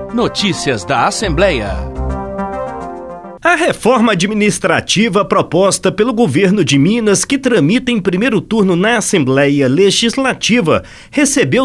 Notícias da Assembleia. A reforma administrativa proposta pelo governo de Minas, que tramita em primeiro turno na Assembleia Legislativa, recebeu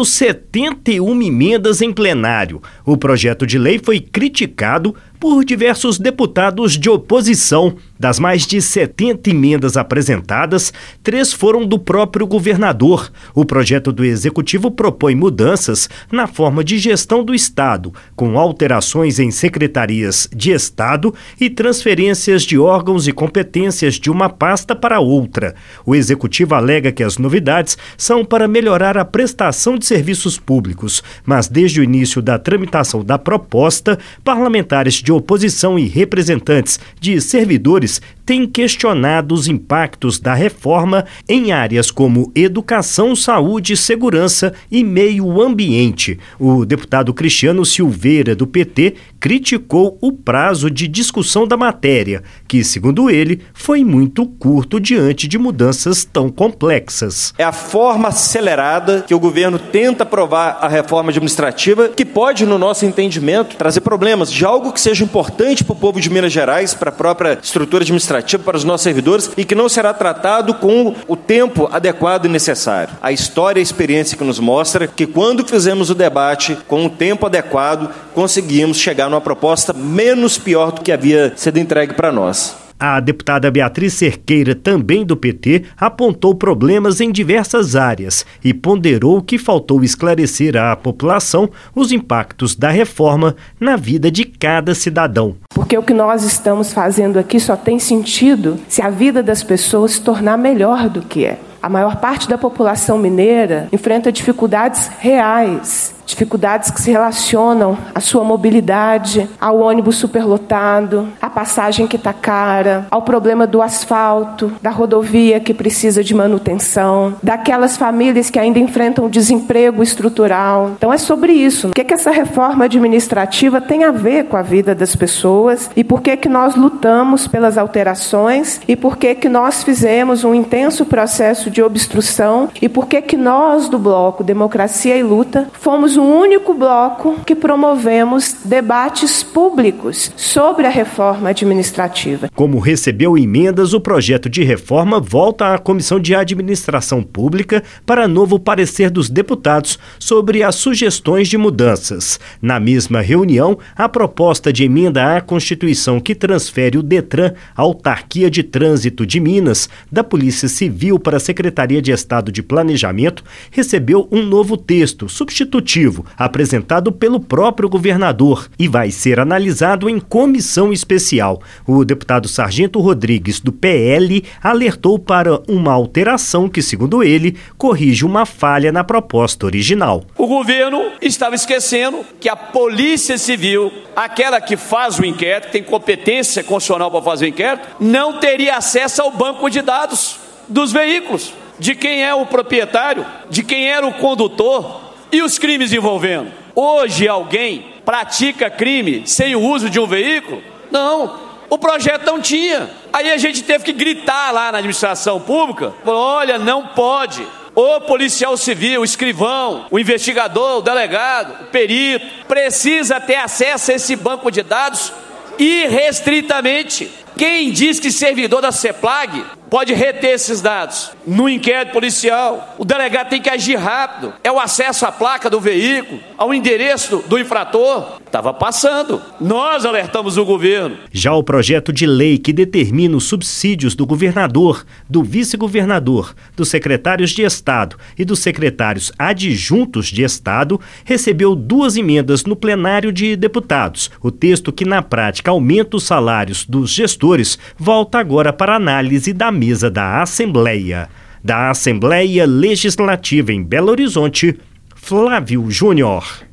71 emendas em plenário. O projeto de lei foi criticado por diversos deputados de oposição. Das mais de 70 emendas apresentadas, 3 foram do próprio governador. O projeto do Executivo propõe mudanças na forma de gestão do Estado, com alterações em secretarias de Estado e transferências de órgãos e competências de uma pasta para outra. O Executivo alega que as novidades são para melhorar a prestação de serviços públicos, mas desde o início da tramitação da proposta, parlamentares de oposição e representantes de servidores têm questionado os impactos da reforma em áreas como educação, saúde, segurança e meio ambiente. O deputado Cristiano Silveira, do PT, criticou o prazo de discussão da matéria, que, segundo ele, foi muito curto diante de mudanças tão complexas. É a forma acelerada que o governo tenta aprovar a reforma administrativa, que pode, no nosso entendimento, trazer problemas de algo que seja importante para o povo de Minas Gerais, para a própria estrutura administrativa, para os nossos servidores, e que não será tratado com o tempo adequado e necessário. A história e a experiência que nos mostra que quando fizemos o debate com o tempo adequado, conseguimos chegar numa proposta menos pior do que havia sido entregue para nós. A deputada Beatriz Cerqueira, também do PT, apontou problemas em diversas áreas e ponderou que faltou esclarecer à população os impactos da reforma na vida de cada cidadão. Porque o que nós estamos fazendo aqui só tem sentido se a vida das pessoas se tornar melhor do que é. A maior parte da população mineira enfrenta dificuldades reais, dificuldades que se relacionam à sua mobilidade, ao ônibus superlotado, à passagem que está cara, ao problema do asfalto, da rodovia que precisa de manutenção, daquelas famílias que ainda enfrentam desemprego estrutural. Então é sobre isso. O que essa reforma administrativa tem a ver com a vida das pessoas e por que nós lutamos pelas alterações e por que nós fizemos um intenso processo de obstrução e por que nós do Bloco Democracia e Luta fomos o único bloco que promovemos debates públicos sobre a reforma administrativa. Como recebeu emendas, o projeto de reforma volta à Comissão de Administração Pública para novo parecer dos deputados sobre as sugestões de mudanças. Na mesma reunião, a proposta de emenda à Constituição que transfere o DETRAN, a Autarquia de Trânsito de Minas, da Polícia Civil para a Secretaria de Estado de Planejamento, recebeu um novo texto substitutivo apresentado pelo próprio governador e vai ser analisado em comissão especial. O deputado Sargento Rodrigues, do PL, alertou para uma alteração que, segundo ele, corrige uma falha na proposta original. O governo estava esquecendo que a Polícia Civil, aquela que faz o inquérito, tem competência constitucional para fazer o inquérito, não teria acesso ao banco de dados dos veículos, de quem é o proprietário, de quem era o condutor. E os crimes envolvendo? Hoje alguém pratica crime sem o uso de um veículo? Não, o projeto não tinha. Aí a gente teve que gritar lá na administração pública, olha, não pode. O policial civil, o escrivão, o investigador, o delegado, o perito, precisa ter acesso a esse banco de dados irrestritamente. Quem diz que servidor da CEPLAG pode reter esses dados? No inquérito policial, o delegado tem que agir rápido. É o acesso à placa do veículo, ao endereço do infrator. Estava passando. Nós alertamos o governo. Já o projeto de lei que determina os subsídios do governador, do vice-governador, dos secretários de Estado e dos secretários adjuntos de Estado recebeu 2 emendas no plenário de deputados. O texto, que na prática aumenta os salários dos gestores, volta agora para análise da mesa da Assembleia. Da Assembleia Legislativa em Belo Horizonte, Flávio Júnior.